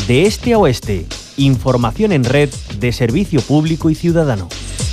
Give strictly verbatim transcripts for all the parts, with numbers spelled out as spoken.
De este a oeste, información en red de servicio público y ciudadano.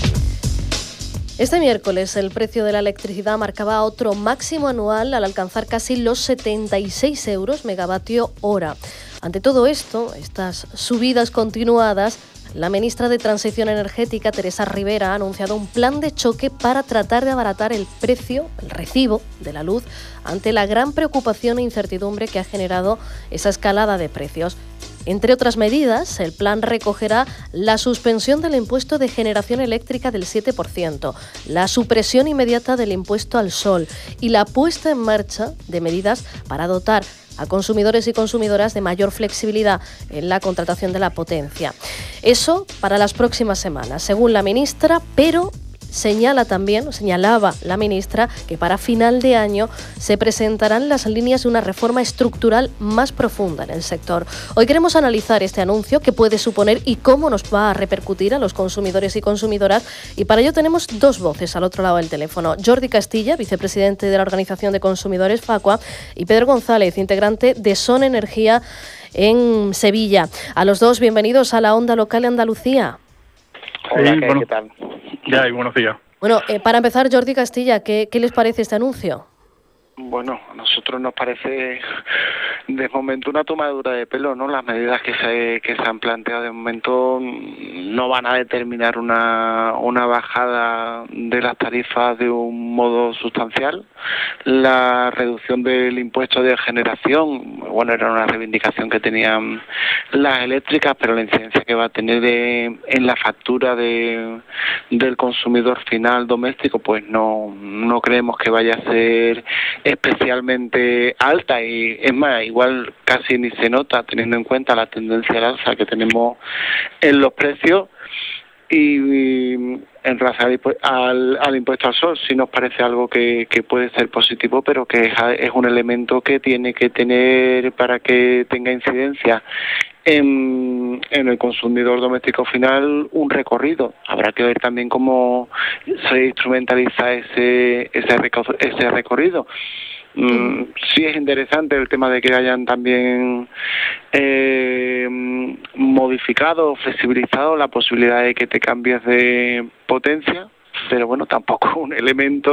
Este miércoles el precio de la electricidad marcaba otro máximo anual al alcanzar casi los setenta y seis euros megavatio hora. Ante todo esto, estas subidas continuadas, la ministra de Transición Energética, Teresa Rivera, ha anunciado un plan de choque para tratar de abaratar el precio, el recibo de la luz, ante la gran preocupación e incertidumbre que ha generado esa escalada de precios. Entre otras medidas, el plan recogerá la suspensión del impuesto de generación eléctrica del siete por ciento, la supresión inmediata del impuesto al sol y la puesta en marcha de medidas para dotar a consumidores y consumidoras de mayor flexibilidad en la contratación de la potencia. Eso para las próximas semanas, según la ministra, pero señala también, señalaba la ministra, que para final de año se presentarán las líneas de una reforma estructural más profunda en el sector. Hoy queremos analizar este anuncio, qué puede suponer y cómo nos va a repercutir a los consumidores y consumidoras, y para ello tenemos dos voces al otro lado del teléfono. Jordi Castilla, vicepresidente de la Organización de Consumidores Facua, y Pedro González, integrante de Son Energía en Sevilla. A los dos, bienvenidos a la Onda Local de Andalucía. Hola, sí, ¿qué, bueno, ¿qué tal? Ya, y buenos días. Bueno, eh, para empezar, Jordi Castilla, ¿qué, ¿qué les parece este anuncio? Bueno, a nosotros nos parece de momento una tomadura de pelo, ¿no? Las medidas que se que se han planteado de momento no van a determinar una una bajada de las tarifas de un modo sustancial. La reducción del impuesto de generación, bueno, era una reivindicación que tenían las eléctricas, pero la incidencia que va a tener de, en la factura de del consumidor final doméstico, pues no no creemos que vaya a ser especialmente alta, y es más, igual casi ni se nota teniendo en cuenta la tendencia al alza que tenemos en los precios. Y en relación al, al impuesto al sol sí nos parece algo que, que puede ser positivo, pero que es, es un elemento que tiene que tener, para que tenga incidencia en, en el consumidor doméstico final, un recorrido. Habrá que ver también cómo se instrumentaliza ese ese, recor- ese recorrido. Mm, sí es interesante el tema de que hayan también eh, modificado, flexibilizado la posibilidad de que te cambies de potencia, pero bueno, tampoco un elemento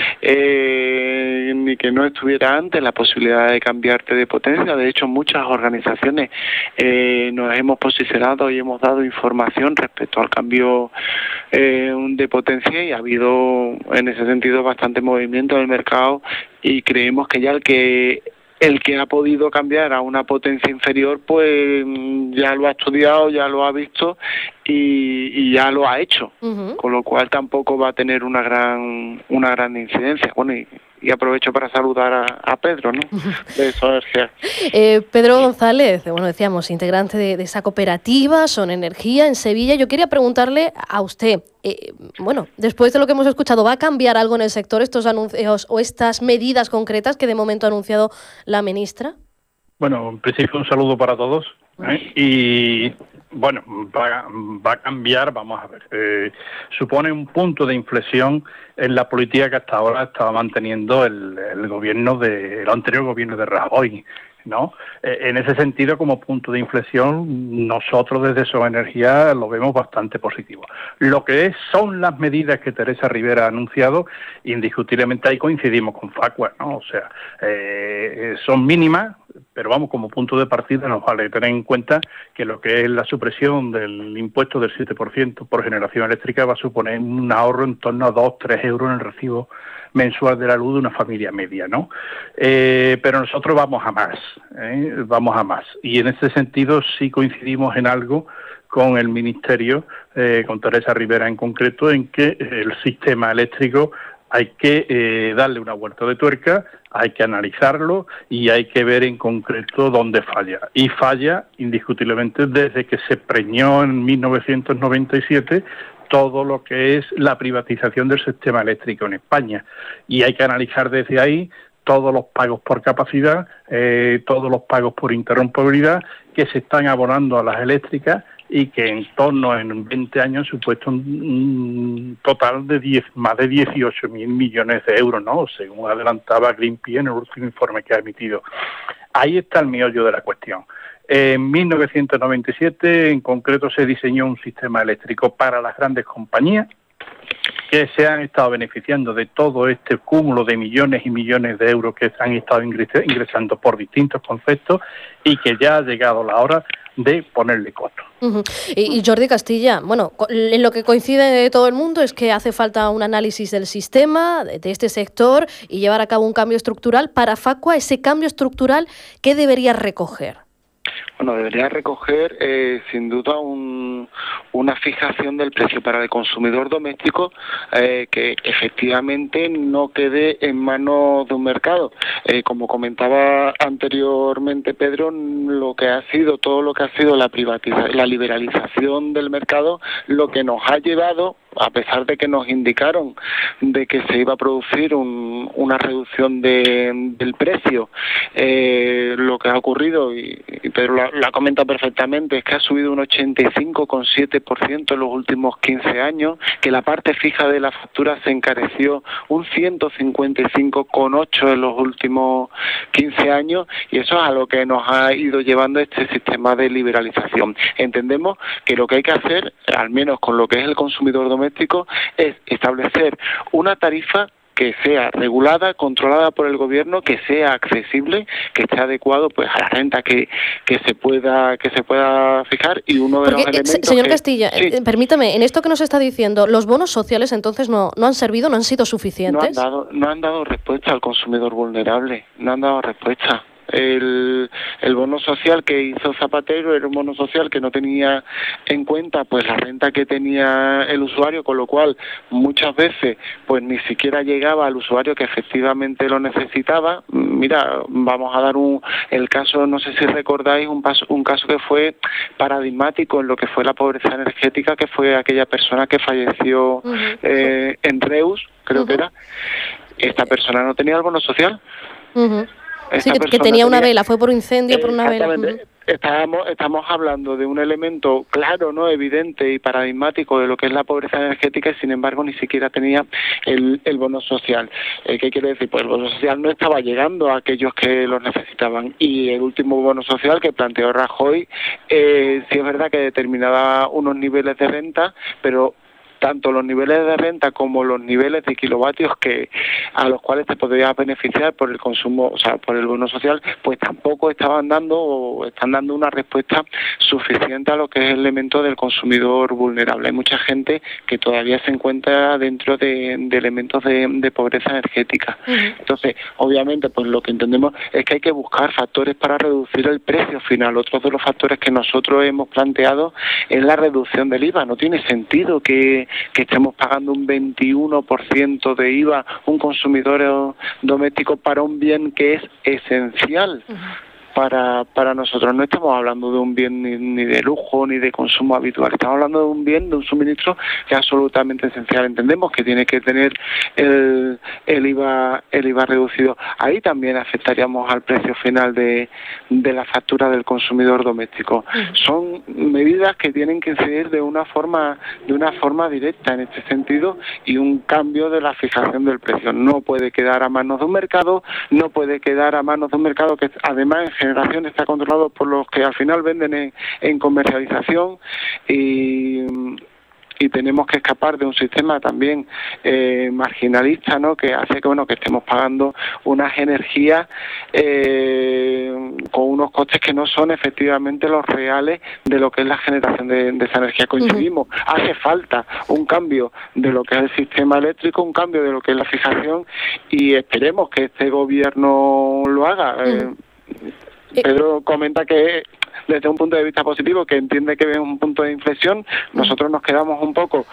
eh, ni que no estuviera antes la posibilidad de cambiarte de potencia. De hecho, muchas organizaciones eh, nos hemos posicionado y hemos dado información respecto al cambio eh, de potencia, y ha habido en ese sentido bastante movimiento en el mercado, y creemos que ya el que el que ha podido cambiar a una potencia inferior, pues ya lo ha estudiado, ya lo ha visto y, y ya lo ha hecho, uh-huh. Con lo cual tampoco va a tener una gran una gran incidencia. Bueno, y, y aprovecho para saludar a, a Pedro, ¿no? De Son Energía. Eh, Pedro González, bueno, decíamos, integrante de, de esa cooperativa, Son Energía, en Sevilla. Yo quería preguntarle a usted, eh, bueno, después de lo que hemos escuchado, ¿va a cambiar algo en el sector estos anuncios o estas medidas concretas que de momento ha anunciado la ministra? Bueno, en principio un saludo para todos, ¿eh? Y bueno, va, va a cambiar, vamos a ver, eh, supone un punto de inflexión en la política que hasta ahora estaba manteniendo el, el gobierno de, el anterior gobierno de Rajoy, ¿no? Eh, en ese sentido, como punto de inflexión, nosotros desde Son Energía lo vemos bastante positivo. Lo que es, son las medidas que Teresa Rivera ha anunciado, indiscutiblemente ahí coincidimos con Facua, ¿no? O sea, eh, son mínimas, pero vamos, como punto de partida nos vale tener en cuenta que lo que es la supresión del impuesto del siete por ciento por generación eléctrica va a suponer un ahorro en torno a dos, tres euros en el recibo mensual de la luz de una familia media, ¿no? Eh, pero nosotros vamos a más, ¿eh? vamos a más. Y en ese sentido sí coincidimos en algo con el Ministerio, eh, con Teresa Rivera en concreto, en que el sistema eléctrico hay que eh, darle una vuelta de tuerca, hay que analizarlo y hay que ver en concreto dónde falla. Y falla indiscutiblemente desde que se preñó en mil novecientos noventa y siete todo lo que es la privatización del sistema eléctrico en España. Y hay que analizar desde ahí todos los pagos por capacidad, eh, todos los pagos por interrumpibilidad que se están abonando a las eléctricas y que en torno en veinte años han supuesto un, un total de diez, más de dieciocho mil millones de euros, ¿no? Según adelantaba Greenpeace en el último informe que ha emitido. Ahí está el meollo de la cuestión. En mil novecientos noventa y siete, en concreto, se diseñó un sistema eléctrico para las grandes compañías que se han estado beneficiando de todo este cúmulo de millones y millones de euros que han estado ingresando por distintos conceptos y que ya ha llegado la hora de ponerle coto. Uh-huh. Y, y Jordi Castilla, bueno, en lo que coincide todo el mundo es que hace falta un análisis del sistema, de, de este sector, y llevar a cabo un cambio estructural. Para Facua, ese cambio estructural, ¿qué debería recoger? Bueno, debería recoger eh, sin duda un, una fijación del precio para el consumidor doméstico eh, que efectivamente no quede en manos de un mercado. Eh, como comentaba anteriormente Pedro, lo que ha sido todo lo que ha sido la privatiza- la liberalización del mercado, lo que nos ha llevado, a pesar de que nos indicaron de que se iba a producir un, una reducción de, del precio, eh, lo que ha ocurrido, y, y Pedro la, la comenta perfectamente, es que ha subido un ochenta y cinco coma siete por ciento en los últimos quince años, que la parte fija de la factura se encareció un ciento cincuenta y cinco coma ocho por ciento en los últimos quince años, y eso es a lo que nos ha ido llevando este sistema de liberalización. Entendemos que lo que hay que hacer, al menos con lo que es el consumidor doméstico, es establecer una tarifa que sea regulada, controlada por el gobierno, que sea accesible, que esté adecuado pues a la renta que, que se pueda que se pueda fijar. Y uno de Porque, los elementos señor que, Castilla, sí, eh, permítame, en esto que nos está diciendo, los bonos sociales entonces no no han servido, no han sido suficientes. No han dado no han dado respuesta al consumidor vulnerable, no han dado respuesta. El, el bono social que hizo Zapatero era un bono social que no tenía en cuenta pues la renta que tenía el usuario, con lo cual muchas veces pues ni siquiera llegaba al usuario que efectivamente lo necesitaba. Mira, vamos a dar un el caso, no sé si recordáis, un, paso, un caso que fue paradigmático en lo que fue la pobreza energética, que fue aquella persona que falleció uh-huh. eh, en Reus, creo uh-huh. que era. Esta persona no tenía el bono social. Uh-huh. Sí, que, que tenía una tenía, vela, fue por un incendio, por una vela. Uh-huh. Estamos, estamos hablando de un elemento claro, no evidente y paradigmático de lo que es la pobreza energética, y sin embargo ni siquiera tenía el, el bono social. Eh, ¿Qué quiere decir? Pues el bono social no estaba llegando a aquellos que los necesitaban. Y el último bono social que planteó Rajoy, eh, sí es verdad que determinaba unos niveles de renta, pero tanto los niveles de renta como los niveles de kilovatios que a los cuales te podrías beneficiar por el consumo, o sea, por el bono social, pues tampoco estaban dando o están dando una respuesta suficiente a lo que es el elemento del consumidor vulnerable. Hay mucha gente que todavía se encuentra dentro de, de elementos de, de pobreza energética. Uh-huh. Entonces, obviamente, pues lo que entendemos es que hay que buscar factores para reducir el precio final. Otro de los factores que nosotros hemos planteado es la reducción del I V A. No tiene sentido que que estemos pagando un veintiuno por ciento de I V A un consumidor doméstico para un bien que es esencial. Uh-huh. Para, para nosotros. No estamos hablando de un bien ni, ni de lujo ni de consumo habitual, estamos hablando de un bien, de un suministro que es absolutamente esencial. Entendemos que tiene que tener el, el I V A el I V A reducido. Ahí también afectaríamos al precio final de, de la factura del consumidor doméstico. Son medidas que tienen que incidir de una forma de una forma directa en este sentido, y un cambio de la fijación del precio. No puede quedar a manos de un mercado, no puede quedar a manos de un mercado que además en generación está controlado por los que al final venden en, en comercialización, y, y tenemos que escapar de un sistema también eh, marginalista, ¿no?, que hace que bueno que estemos pagando unas energías eh, con unos costes que no son efectivamente los reales de lo que es la generación de, de esa energía. Coincidimos, uh-huh. hace falta un cambio de lo que es el sistema eléctrico, un cambio de lo que es la fijación, y esperemos que este gobierno lo haga. Uh-huh. eh, Pedro comenta que desde un punto de vista positivo, que entiende que es un punto de inflexión. Nosotros nos quedamos un poco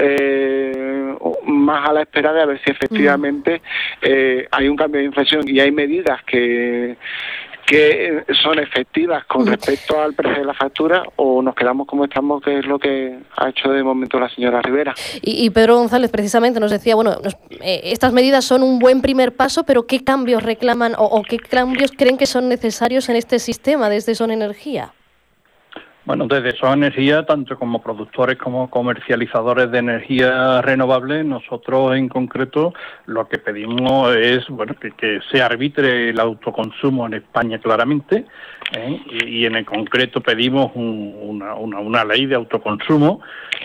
eh, más a la espera de a ver si efectivamente eh, hay un cambio de inflexión y hay medidas que que son efectivas con respecto al precio de la factura, o nos quedamos como estamos, que es lo que ha hecho de momento la señora Rivera. Y, y Pedro González precisamente nos decía, bueno, nos, eh, estas medidas son un buen primer paso, pero ¿qué cambios reclaman o, o qué cambios creen que son necesarios en este sistema desde Son Energía? Bueno, desde Son Energía, tanto como productores como comercializadores de energía renovable, nosotros en concreto lo que pedimos es bueno que, que se arbitre el autoconsumo en España claramente, ¿eh? y, y en el concreto pedimos un, una, una, una ley de autoconsumo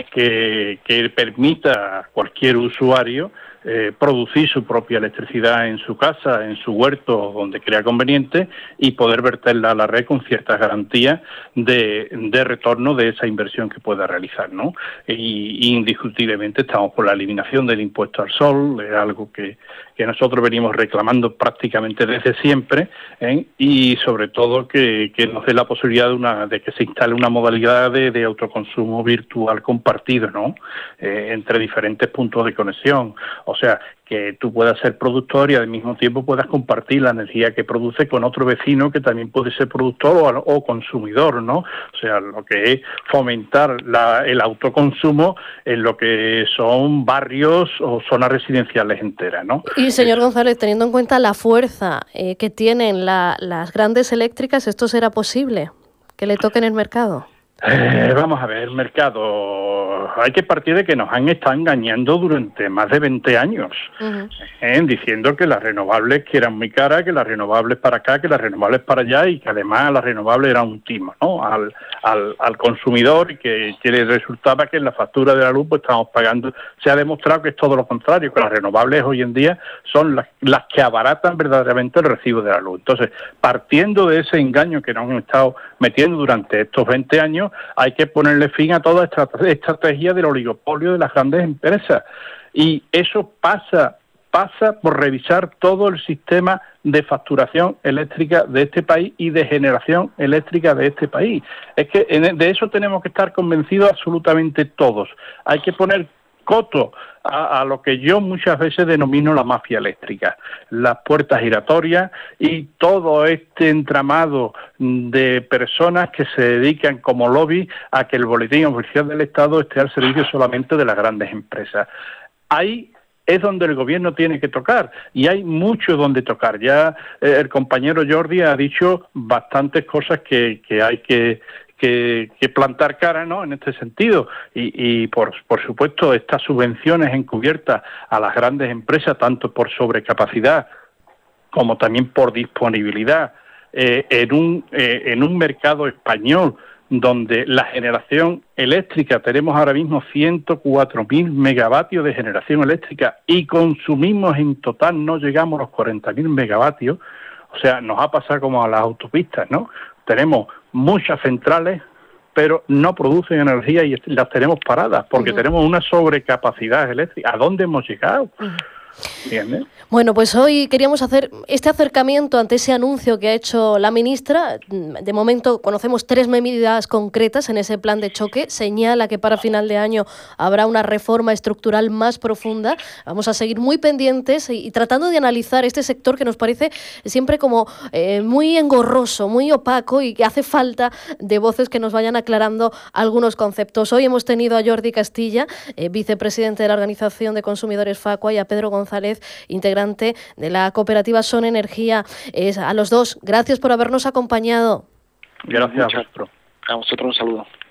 que, que permita a cualquier usuario Eh, producir su propia electricidad en su casa, en su huerto, donde crea conveniente, y poder verterla a la red con ciertas garantías de, de retorno de esa inversión que pueda realizar, ¿no? Y, y indiscutiblemente estamos por la eliminación del impuesto al sol, es algo que, que nosotros venimos reclamando prácticamente desde siempre, ¿eh? Y sobre todo que, que nos dé la posibilidad de, una, de que se instale una modalidad de, de autoconsumo virtual compartido, ¿no? Eh, entre diferentes puntos de conexión. O sea, que tú puedas ser productor y al mismo tiempo puedas compartir la energía que produce con otro vecino que también puede ser productor o, o consumidor, ¿no? O sea, lo que es fomentar la, el autoconsumo en lo que son barrios o zonas residenciales enteras, ¿no? Y, señor González, teniendo en cuenta la fuerza eh, que tienen la, las grandes eléctricas, ¿esto será posible que le toquen el mercado? Eh, vamos a ver, el mercado, hay que partir de que nos han estado engañando durante más de veinte años, uh-huh. eh, diciendo que las renovables que eran muy caras, que las renovables para acá, que las renovables para allá, y que además las renovables eran un timo, ¿no? al, al, al consumidor, y que, que le resultaba que en la factura de la luz pues estamos pagando. Se ha demostrado que es todo lo contrario, que las renovables hoy en día son las, las que abaratan verdaderamente el recibo de la luz. Entonces, partiendo de ese engaño que nos han estado metiendo durante estos veinte años, hay que ponerle fin a toda esta estrategia del oligopolio de las grandes empresas. Y eso pasa, pasa por revisar todo el sistema de facturación eléctrica de este país y de generación eléctrica de este país. Es que de eso tenemos que estar convencidos absolutamente todos. Hay que poner coto a, a lo que yo muchas veces denomino la mafia eléctrica, las puertas giratorias y todo este entramado de personas que se dedican como lobby a que el boletín oficial del Estado esté al servicio solamente de las grandes empresas. Ahí es donde el gobierno tiene que tocar, y hay mucho donde tocar. Ya eh, el compañero Jordi ha dicho bastantes cosas que, que hay que Que, que plantar cara, ¿no?, en este sentido, y, y por, por supuesto estas subvenciones encubiertas a las grandes empresas, tanto por sobrecapacidad como también por disponibilidad, eh, en un eh, en un mercado español donde la generación eléctrica, tenemos ahora mismo ciento cuatro mil megavatios de generación eléctrica y consumimos en total, no llegamos a los cuarenta mil megavatios. O sea, nos ha pasado como a las autopistas, ¿no? Tenemos muchas centrales, pero no producen energía y las tenemos paradas porque uh-huh. tenemos una sobrecapacidad eléctrica. ¿A dónde hemos llegado? Uh-huh. ¿Entiendes? Bueno, pues hoy queríamos hacer este acercamiento ante ese anuncio que ha hecho la ministra. De momento conocemos tres medidas concretas en ese plan de choque. Señala que para final de año habrá una reforma estructural más profunda. Vamos a seguir muy pendientes y, y tratando de analizar este sector que nos parece siempre como eh, muy engorroso, muy opaco, y que hace falta de voces que nos vayan aclarando algunos conceptos. Hoy hemos tenido a Jordi Castilla, eh, vicepresidente de la Organización de Consumidores Facua, y a Pedro González, integrante de la cooperativa Son Energía. Es a los dos, gracias por habernos acompañado. Gracias a vosotros. A vosotros un saludo.